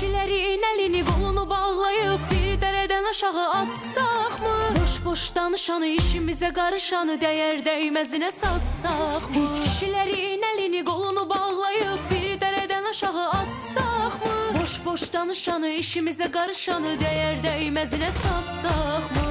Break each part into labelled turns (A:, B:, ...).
A: kişilərin əlini qolunu bağlayıb bir dərədən aşağı atsaq mı? Boş-boş danışanı, işimizə qarışanı dəyər dəyməzinə satsaq mı? Biz kişilərin əlini qolunu bağlayıb bir dərədən aşağı atsaq mı? Boş-boş danışanı, işimizə qarışanı dəyər dəyməzinə satsaq mı?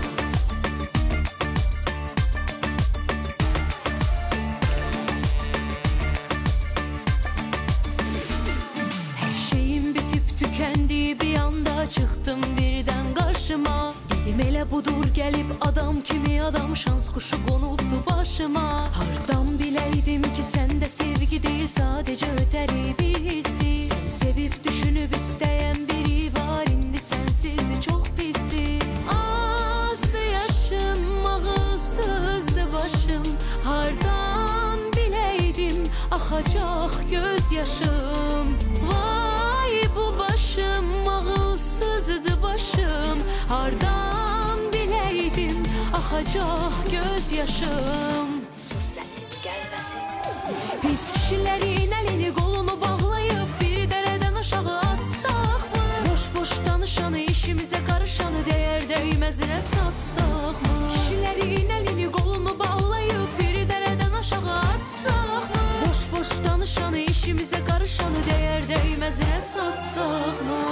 A: Bir anda çıxdım birdən qarşıma. Dedim elə budur gəlib adam kimi adam, şans quşu qonubdu başıma. Hardan biləydim ki səndə sevgi deyil, sadəcə ötəri bir hisdir. Səni sevib düşünüb istəyən biri var, indi sənsiz çox pisdir. Azdı yaşım, ağılsızdı başım, hardan biləydim axacaq göz yaşım. Vay bu başım, ağılsızdı başım, hardan biləydim axacaq göz yaşım. Sus səsin gəlməsin. Biz kişilərin əlini qolunu bağlayıb bir dərədən aşağı atsaq mı? Boş-boş danışanı, işimizə qarışanı dəyər dəyməzinə satsaq mı? Kişilərin əlini qolunu bağlayıb bir dərədən aşağı atsaq mı? Boş-boş danışanı, işimizə qarışanı dəyər dəyməzinə satsaq mı?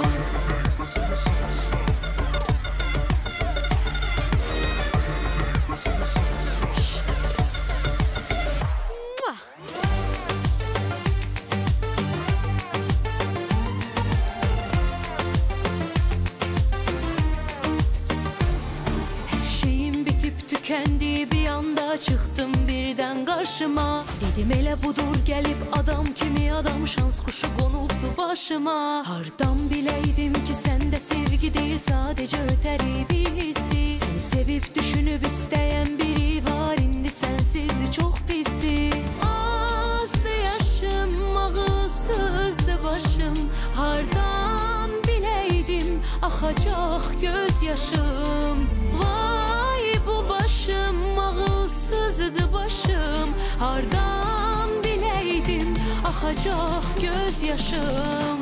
A: Tükendi bir anda çıxdım birdən qarşıma. Dedim elə budur gəlib adam kimi adam, şans quşu qonubdu başıma. Hardan biləydim ki səndə sevgi deyil, sadəcə ötəri bir hisdir. Səni sevib düşünüb istəyən biri var, indi sənsiz çox pisdir. Azdı yaşım, ağılsızdı başım, hardan biləydim axacaq göz yaşım. Vay bu başım, ağılsızdı başım, hardan biləydim axacaq göz yaşım.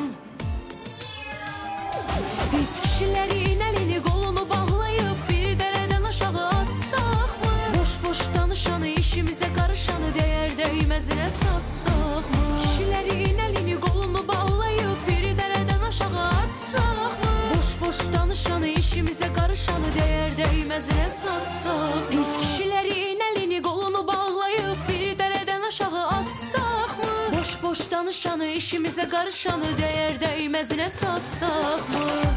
A: Biz kişilərin əlini qolunu bağlayıb bir dərədən aşağı atsaq mı? Boş-boş danışanı, işimizə qarışanı dəyər dəyməzinə satsaq mı? Kişilərin əlini qolunu bağlayıb bir dərədən aşağı atsaq mı? Boş-boş danışanı, işimizə qarışanı dəyər dəyməzinə satsaq. Biz kişilərin əlini qolunu bağlayıb bir dərədən aşağı atsaq mı? Boş-boş danışanı, işimizə qarışanı dəyər dəyməzinə satsaq mı?